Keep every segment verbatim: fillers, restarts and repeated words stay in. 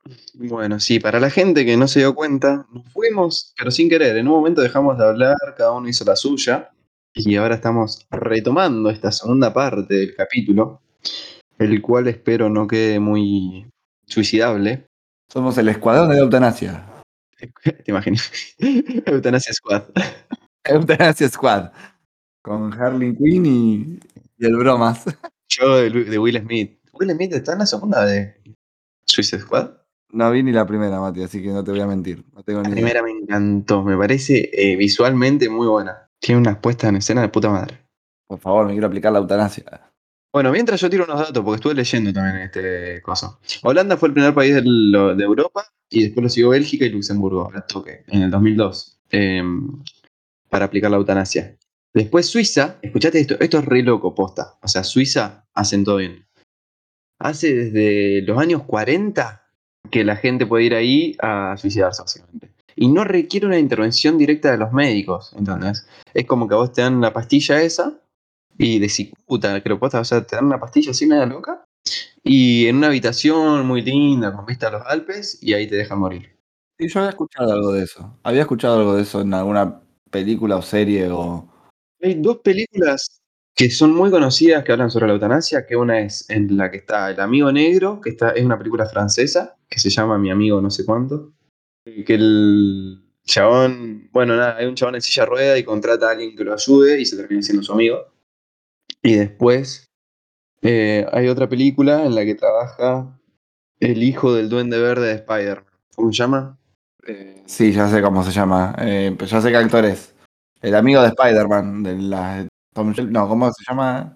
Bueno, sí, para la gente que no se dio cuenta, nos fuimos, pero sin querer. En un momento dejamos de hablar, cada uno hizo la suya, y ahora estamos retomando esta segunda parte del capítulo, el cual espero no quede muy suicidable. Somos el escuadrón de la eutanasia. ¿Te imaginas? Eutanasia Squad. Eutanasia Squad. Con Harley Quinn y, y el bromas. Yo de, Lu- de Will Smith. ¿Will Smith está en la segunda de Suicide Squad? No vi ni la primera, Mati, así que no te voy a mentir. No tengo La ni idea. primera me encantó, me parece eh, visualmente muy buena. Tiene unas puestas en escena de puta madre. Por favor, me quiero aplicar la eutanasia. Bueno, mientras yo tiro unos datos, porque estuve leyendo también este coso. Holanda fue el primer país del- lo- de Europa y después lo siguió Bélgica y Luxemburgo, al toque, en el dos mil dos, em, para aplicar la eutanasia. Después Suiza, escuchate esto, esto es re loco, posta. O sea, Suiza hacen todo bien. Hace desde los años cuarenta que la gente puede ir ahí a suicidarse, básicamente. Y no requiere una intervención directa de los médicos, ¿entendés? Es como que a vos te dan la pastilla esa y de cicuta, creo posta, o sea, te dan una pastilla así media loca y en una habitación muy linda con vista a los Alpes y ahí te dejan morir. Sí, yo había escuchado algo de eso. Había escuchado algo de eso en alguna película o serie o... Hay dos películas que son muy conocidas que hablan sobre la eutanasia, que una es en la que está El Amigo Negro, que está, es una película francesa, que se llama Mi Amigo no sé cuánto, y que el chabón, bueno, nada, hay un chabón en silla de rueda y contrata a alguien que lo ayude y se termina siendo su amigo. Y después eh, hay otra película en la que trabaja el hijo del Duende Verde de Spider-Man. ¿Cómo se llama? Eh, sí, ya sé cómo se llama. Eh, pero ya sé qué actor es. El amigo de Spider-Man, de la... Tom Shel- No, ¿cómo se llama?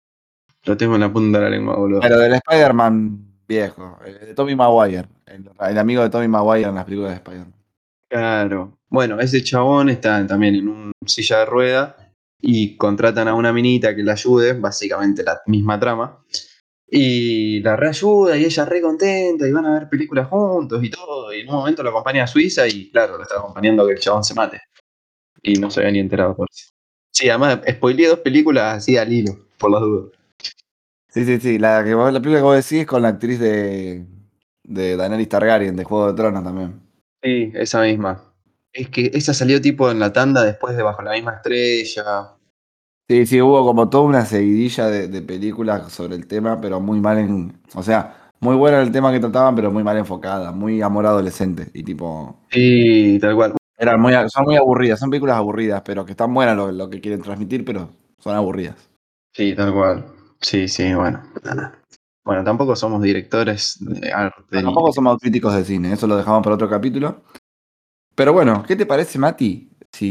Lo tengo en la punta de la lengua, Pero boludo. del Spider-Man viejo, el de Tobey Maguire. El, el amigo de Tobey Maguire en las películas de Spider-Man. Claro. Bueno, ese chabón está también en una silla de rueda y contratan a una minita que la ayude, básicamente la misma trama. Y la reayuda y ella re contenta y van a ver películas juntos y todo. Y en un momento lo acompaña a Suiza y claro, lo está acompañando a que el chabón se mate. Y no se había ni enterado por eso. Sí, además spoileé dos películas así al hilo, por las dudas. Sí, sí, sí. La, que vos- la película que vos decís es con la actriz de, de Daenerys Targaryen, de Juego de Tronos también. Sí, esa misma. Es que esa salió tipo en la tanda después de Bajo la misma estrella. Sí, sí, hubo como toda una seguidilla de, de películas sobre el tema, pero muy mal en... O sea, muy buena el tema que trataban, pero muy mal enfocada, muy amor adolescente. Y tipo... Sí, tal cual. Eran muy, son muy aburridas, son películas aburridas, pero que están buenas lo, lo que quieren transmitir, pero son aburridas. Sí, tal cual. Sí, sí, bueno. Nada. Bueno, tampoco somos directores de No, arte ni. tampoco somos críticos de cine, eso lo dejamos para otro capítulo. Pero bueno, ¿qué te parece, Mati,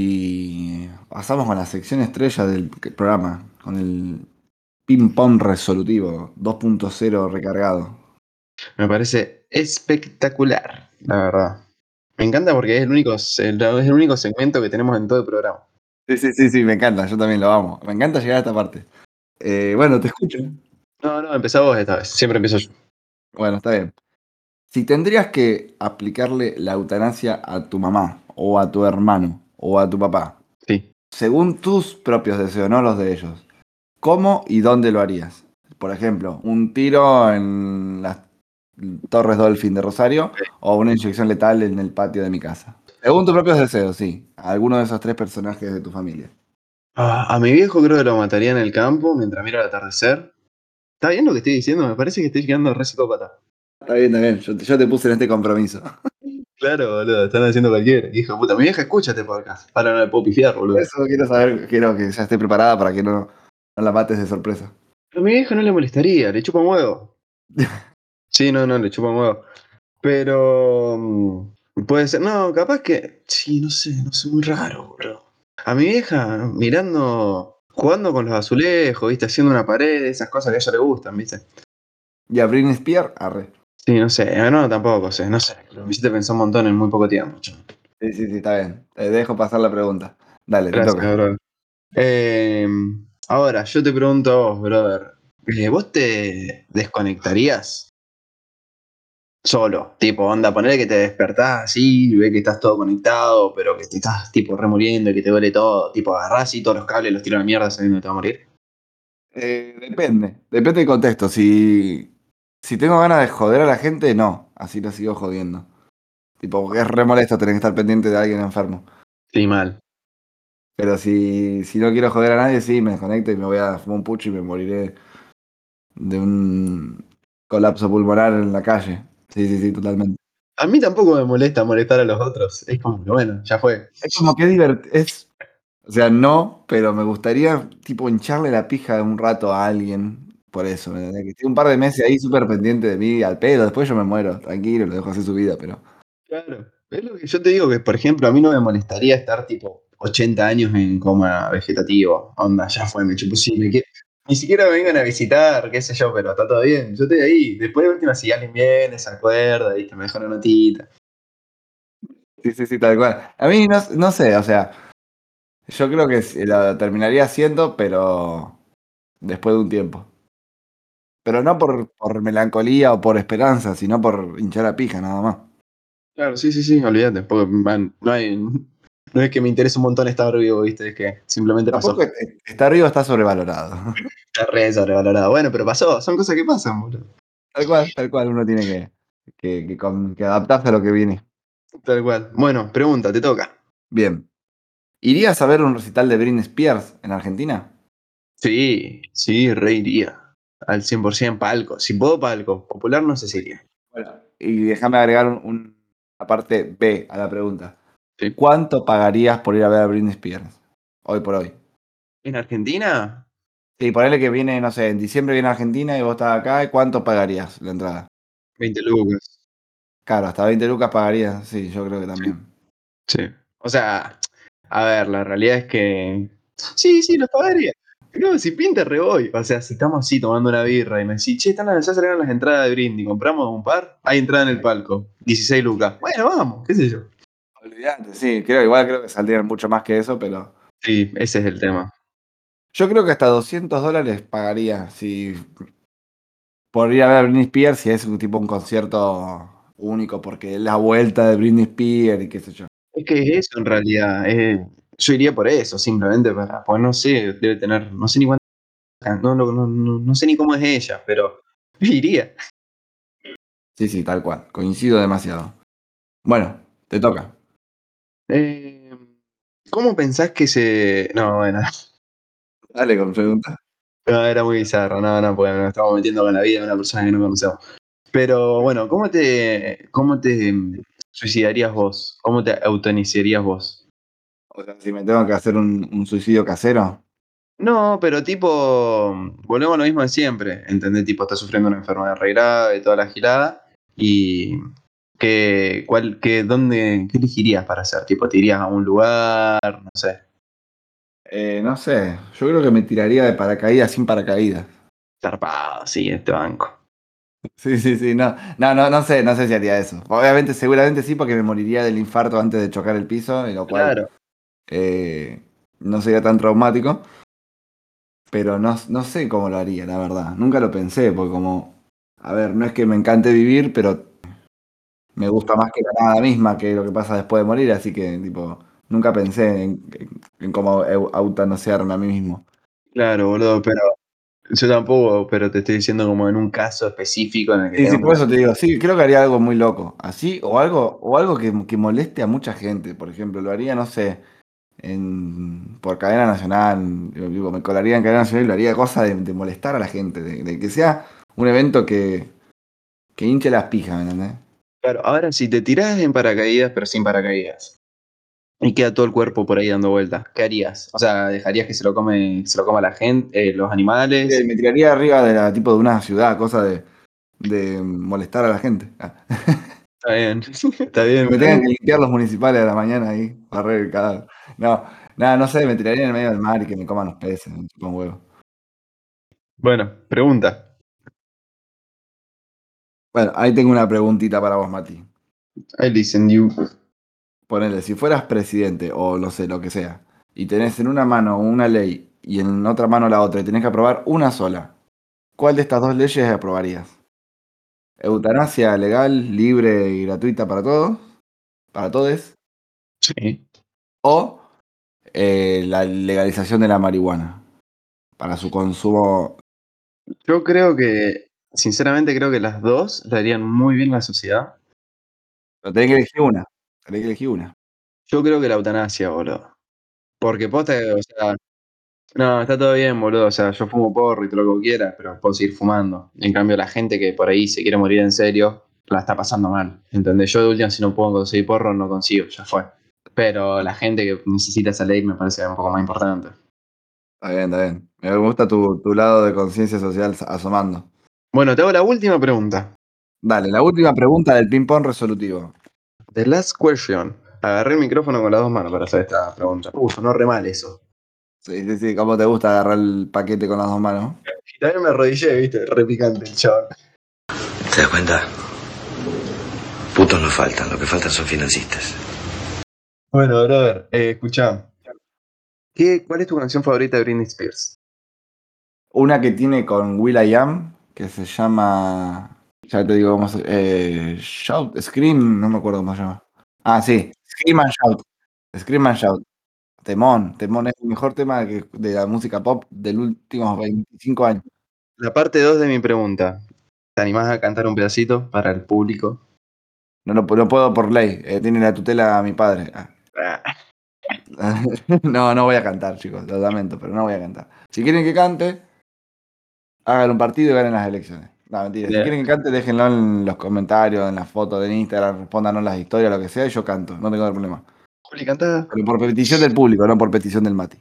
si pasamos con la sección estrella del programa, con el ping-pong resolutivo dos punto cero recargado? Me parece espectacular, la verdad. Me encanta porque es el único, es el único segmento que tenemos en todo el programa. Sí, sí, sí, sí, me encanta, yo también lo amo. Me encanta llegar a esta parte. Eh, bueno, te escucho. No, no, empezá vos esta vez. Siempre empiezo yo. Bueno, está bien. Si tendrías que aplicarle la eutanasia a tu mamá, o a tu hermano, o a tu papá, Sí. según tus propios deseos, no los de ellos, ¿cómo y dónde lo harías? Por ejemplo, un tiro en las Torres Dolphin de Rosario o una inyección letal en el patio de mi casa. Según tus propios deseos, sí. A alguno de esos tres personajes de tu familia. Ah, a mi viejo creo que lo mataría en el campo mientras mira el atardecer. ¿Está bien lo que estoy diciendo? Me parece que estoy quedando re psicópata. Está bien, está bien. Yo, te- yo te puse en este compromiso. Claro, boludo, están haciendo cualquiera. Hijo de puta, mi vieja escucha este podcast. Para no le puedo pifiar, Por boludo. eso quiero saber, quiero que ya esté preparada para que no, no la mates de sorpresa. Pero a mi vieja no le molestaría, le chupa un huevo. Sí, no, no, le chupa un huevo. Pero mm, puede ser, no, capaz que, sí, no sé, no sé, muy raro, bro. A mi vieja mirando, jugando con los azulejos, viste, haciendo una pared, esas cosas que a ella le gustan, viste. Y a Britney Spears, arre. Sí, no sé, eh, no, tampoco sé, no sé. Me hiciste pensar un montón en muy poco tiempo. Che. Sí, sí, sí, está bien. Te dejo pasar la pregunta. Dale, te Gracias, toca. bro. Eh, ahora, yo te pregunto a vos, brother. eh, ¿Vos te desconectarías solo? Tipo, onda, ponerle que te despertás así, y ves que estás todo conectado, pero que te estás tipo remuriendo y que te duele todo. Tipo, agarrás y todos los cables los tiras a la mierda sabiendo que te va a morir. Eh, depende, depende del contexto. Si, si tengo ganas de joder a la gente, no. así lo sigo jodiendo. Tipo, porque es re molesto tener que estar pendiente de alguien enfermo. Sí, mal. Pero si, si no quiero joder a nadie, sí, me desconecto y me voy a fumar un pucho y me moriré de un colapso pulmonar en la calle. Sí, sí, sí, totalmente. A mí tampoco me molesta molestar a los otros. Es como que bueno, ya fue. Es como que divertido. Es, o sea, no, pero me gustaría, tipo, hincharle la pija un rato a alguien. Por eso, ¿me entendés? Que esté un par de meses ahí súper pendiente de mí, al pedo. Después yo me muero, tranquilo, lo dejo hacer su vida, pero. Claro. Es lo que yo te digo que, por ejemplo, a mí no me molestaría estar tipo ochenta años en coma vegetativo. Onda, ya fue, me chupo sí, me quiero- Ni siquiera me vengan a visitar, qué sé yo, pero está todo bien. Yo estoy ahí. Después de última, si alguien viene, se acuerda, ¿viste? Me deja una notita. Sí, sí, sí, tal cual. A mí no, no sé, o sea, yo creo que sí, lo terminaría haciendo, pero después de un tiempo. Pero no por, por melancolía o por esperanza, sino por hinchar la pija, nada más. Claro, sí, sí, sí, olvídate. Porque, man, no hay. No es que me interese un montón estar vivo, ¿viste? Es que simplemente Tampoco pasó. es- estar vivo está sobrevalorado. Está re sobrevalorado. Bueno, pero pasó. Son cosas que pasan, boludo. Tal cual, tal cual, uno tiene que, que, que con- que adaptarse a lo que viene. Tal cual. Bueno, pregunta, te toca. Bien. ¿Irías a ver un recital de Britney Spears en Argentina? Sí, sí, re iría. Al cien por ciento palco. Si puedo, palco. Popular no sé si iría. Bueno, y déjame agregar un, un- una parte B a la pregunta. Sí. ¿Cuánto pagarías por ir a ver a Britney Spears? Hoy por hoy. ¿En Argentina? Sí, ponele que viene, no sé, en diciembre viene a Argentina y vos estás acá, ¿y cuánto pagarías la entrada? veinte lucas. Claro, hasta veinte lucas pagarías, sí, yo creo que Sí. también. Sí. O sea, a ver, la realidad es que. Sí, sí, los pagaría. No, si pinta, re voy. O sea, si estamos así tomando una birra y me decís, che, están las, ya salieron las entradas de Brindy, compramos un par, hay entrada en el palco. dieciséis lucas. Bueno, vamos, qué sé yo. Olvídate, sí, creo, igual creo que saldrían mucho más que eso, pero Sí, ese es el tema. yo creo que hasta doscientos dólares pagaría si por ir a ver a Britney Spears si es un tipo un concierto único, porque es la vuelta de Britney Spears y qué sé yo. Es que es eso en realidad. eh, yo iría por eso, simplemente para. Pues no sé, debe tener. No sé ni cuántas. No, no, no, no, no sé ni cómo es ella, pero iría. Sí, sí, tal cual, coincido demasiado. Bueno, te toca. Eh, ¿Cómo pensás que se.? No, bueno. Dale con pregunta. No, era muy bizarro, no, no, porque nos estamos metiendo con la vida de una persona que no conocemos. Pero bueno, ¿cómo te, cómo te mm, suicidarías vos? ¿Cómo te eutanasiarías vos? O sea, si me tengo que hacer un, un suicidio casero. No, pero tipo, mm, volvemos a lo mismo de siempre, ¿entendés? Tipo, estás sufriendo una enfermedad re grave, toda la gilada, y ¿qué, cuál, qué, dónde, qué elegirías para hacer? Tipo, ¿te irías a un lugar? No sé, Eh, no sé, yo creo que me tiraría de paracaídas sin paracaídas. zarpado, sí, este banco. Sí, sí, sí, no, no, no, no sé, no sé si haría eso. Obviamente, seguramente sí, porque me moriría del infarto antes de chocar el piso, y lo cual Claro. eh, no sería tan traumático, pero no, no sé cómo lo haría, la verdad. Nunca lo pensé, porque como, a ver, no es que me encante vivir, pero me gusta más que la nada misma que lo que pasa después de morir, así que, tipo, nunca pensé en, en- en cómo eu- eutanasearme a mí mismo. Claro, boludo, pero yo tampoco, pero te estoy diciendo como en un caso específico en el que Sí, sí, tengo por una... eso te digo, sí, creo que haría algo muy loco, así, o algo, o algo que, que moleste a mucha gente, por ejemplo, lo haría, no sé, en, por cadena nacional, yo digo, me colaría en cadena nacional y lo haría cosa de, de molestar a la gente, de, de que sea un evento que, que hinche las pijas, ¿me entendés? Claro, ahora si te tirás en paracaídas, pero sin paracaídas, y queda todo el cuerpo por ahí dando vueltas, ¿qué harías? O sea, ¿dejarías que se lo come, se lo coma la gente, eh, los Eh, animales? Me tiraría arriba de la, tipo de una ciudad, cosa de, de molestar a la gente. Ah. Está bien, está bien, Que me está tengan bien. que limpiar los municipales a la mañana ahí, barrer el cadáver. No, nada, no sé, me tiraría en el medio del mar y que me coman los peces, me chupan un huevo. Bueno, pregunta. Bueno, ahí tengo una preguntita para vos, Mati. I listen you. Ponele, si fueras presidente o no sé, lo que sea, y tenés en una mano una ley y en otra mano la otra, y tenés que aprobar una sola, ¿cuál de estas dos leyes aprobarías? ¿Eutanasia legal, libre y gratuita para todos? ¿Para todos? Sí. ¿O eh, la legalización de la marihuana para su consumo? Yo creo que Sinceramente creo que las dos le harían muy bien a la sociedad. Pero tenés que elegir una. Tenés que elegir una. Yo creo que la eutanasia, boludo. Porque posta, que, o sea, no, está todo bien, boludo. O sea, yo fumo porro y todo lo que quieras, pero puedo seguir fumando. En cambio, la gente que por ahí se quiere morir en serio, la está pasando mal. ¿Entendés? Yo de última, si no puedo conseguir porro, no consigo, ya fue. Pero la gente que necesita esa ley me parece un poco más importante. Está bien, está bien. Me gusta tu, tu lado de conciencia social asomando. Bueno, te hago la última pregunta. Dale, la última pregunta del ping-pong resolutivo. The last question. Agarré el micrófono con las dos manos para hacer esta pregunta. Uh, sonó re mal eso. Sí, sí, sí. ¿Cómo te gusta agarrar el paquete con las dos manos? Y también me arrodillé, viste, re picante el chaval. ¿Te das cuenta? Putos no faltan, lo que faltan son financistas. Bueno, brother, eh, escuchá. ¿Qué, ¿Cuál es tu canción favorita de Britney Spears? Una que tiene con will.i.am, que se llama. Ya te digo cómo se. Eh, Shout, Scream, no me acuerdo cómo se llama. Ah, sí. Scream and Shout. Scream and Shout. Temón, Temón es el mejor tema que- de la música pop del últimos veinticinco años. La parte dos de mi pregunta. ¿Te animás a cantar un pedacito para el público? No, lo no puedo por ley, eh, tiene la tutela a mi padre. Ah. Ah, No, no voy a cantar, chicos, lo lamento, pero no voy a cantar. Si quieren que cante, hagan un partido y ganen las elecciones. No, mentira. Si bien. quieren que cante, déjenlo en los comentarios, en las fotos de Instagram, respóndanos las historias, lo que sea, y yo canto, no tengo problema. Juli, cantá. Pero por petición del público, no por petición del Mati.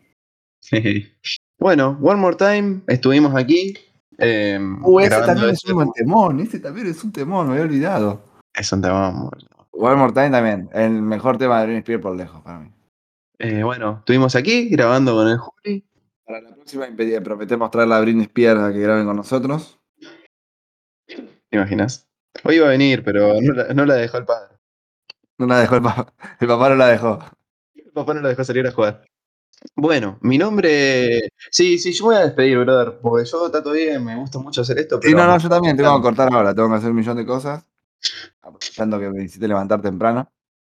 Bueno, One More Time, estuvimos aquí eh, Uh, ese grabando también es un esto. buen temón, ese también es un temón, me había olvidado. Es un tema muy- One More Time también, el mejor tema de Britney Spears por lejos para mí. Eh, bueno, estuvimos aquí grabando con el Juli. Para la próxima impedi- prometemos traerla a Britney Spears a que graben con nosotros. ¿Te imaginas? Hoy iba a venir, pero no la, no la dejó el padre. No la dejó el papá, el papá no la dejó. El papá no la dejó salir a jugar. Bueno, mi nombre. Sí, sí, yo me voy a despedir, brother, porque yo está todo bien, me gusta mucho hacer esto, Sí, pero no, me no, está yo también tengo que gustando. cortar ahora, tengo que hacer un millón de cosas. Aprovechando que me hiciste levantar temprano.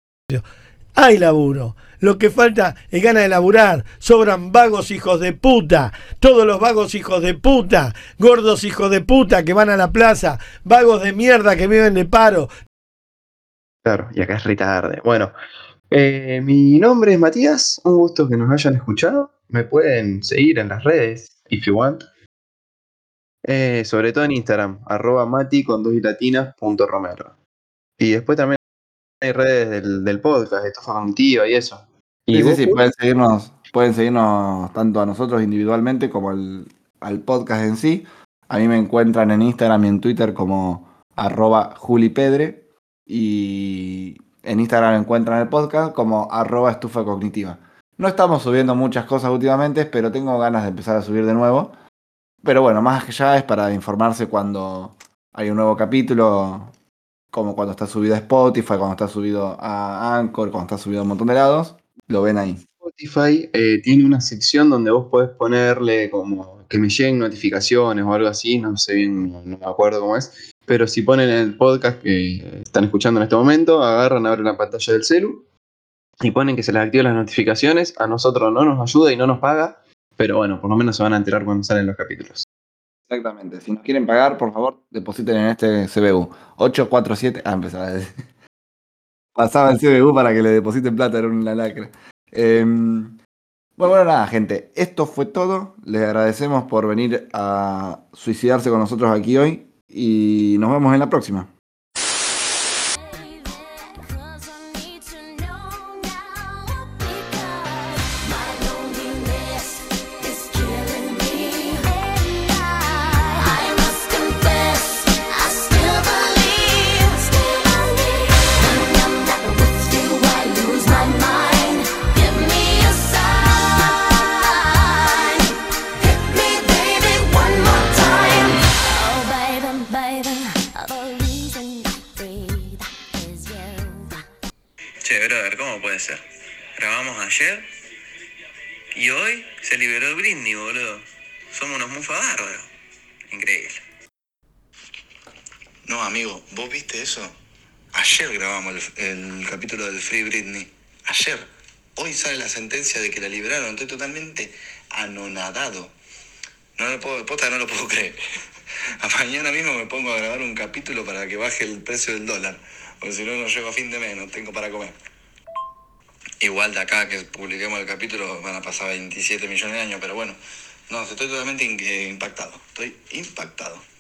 Hay laburo. Lo que falta es ganas de laburar. Sobran vagos hijos de puta. Todos los vagos hijos de puta. Gordos hijos de puta que van a la plaza. Vagos de mierda que viven de paro. Claro, y acá es re tarde. Bueno, eh, mi nombre es Matías, un gusto que nos hayan escuchado. Me pueden seguir en las redes, if you want. Eh, sobre todo en Instagram, arroba mati con dos y latinas punto romero. Y después también hay redes del, del podcast, Estofa Cognitiva y eso. ¿Y Sí, sí, vos, sí, Juli? pueden seguirnos, pueden seguirnos tanto a nosotros individualmente como al, al podcast en sí. A mí me encuentran en Instagram y en Twitter como arroba julipedre. Y en Instagram encuentran el podcast como arroba estufa cognitiva. No estamos subiendo muchas cosas últimamente, pero tengo ganas de empezar a subir de nuevo. Pero bueno, más que ya es para informarse cuando hay un nuevo capítulo, como cuando está subido a Spotify, cuando está subido a Anchor, cuando está subido a un montón de lados, lo ven ahí. Spotify eh, tiene una sección donde vos podés ponerle como que me lleguen notificaciones o algo así, no sé bien, no, no me acuerdo cómo es. Pero si ponen el podcast que están escuchando en este momento, agarran, abren la pantalla del celu y ponen que se les activen las notificaciones. A nosotros no nos ayuda y no nos paga, pero bueno, por lo menos se van a enterar cuando salen los capítulos. Exactamente. Si nos quieren pagar, por favor, depositen en este C B U. ocho cuatro siete. Ah, empezaba a decir. Pasaba el C B U para que le depositen plata, era una lacra. Eh, bueno, bueno, nada, gente. Esto fue todo. Les agradecemos por venir a suicidarse con nosotros aquí hoy. Y nos vemos en la próxima. Che, brother, ¿cómo puede ser? Grabamos ayer y hoy se liberó Britney, boludo. Somos unos mufa bárbaros. Increíble. No, amigo, ¿vos viste eso? Ayer grabamos el, el capítulo del Free Britney. Ayer. Hoy sale la sentencia de que la liberaron. Estoy totalmente anonadado. No lo puedo, posta, no lo puedo creer. A mañana mismo me pongo a grabar un capítulo para que baje el precio del dólar. Porque si no, no llego a fin de mes, no tengo para comer. Igual de acá que publiquemos el capítulo van a pasar veintisiete millones de años, pero bueno, no, estoy totalmente in- eh, impactado. Estoy impactado.